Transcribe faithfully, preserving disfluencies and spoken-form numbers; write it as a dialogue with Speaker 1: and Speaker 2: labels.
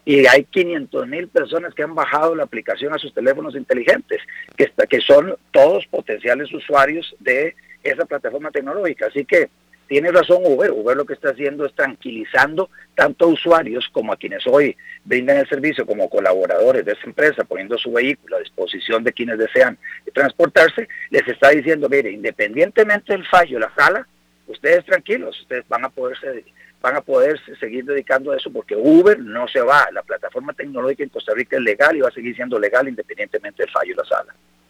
Speaker 1: y hay quinientas mil personas que han bajado la aplicación a sus teléfonos inteligentes, que, está, que son todos potenciales usuarios de esa plataforma tecnológica. Así que tiene razón Uber. Uber lo que está haciendo es tranquilizando tanto a usuarios como a quienes hoy brindan el servicio como colaboradores de esa empresa, poniendo su vehículo a disposición de quienes desean transportarse. Les está diciendo, mire, independientemente del fallo, la sala, ustedes tranquilos, ustedes van a poder van a poder seguir dedicando a eso, porque Uber no se va. La plataforma tecnológica en Costa Rica es legal y va a seguir siendo legal independientemente del fallo de la sala.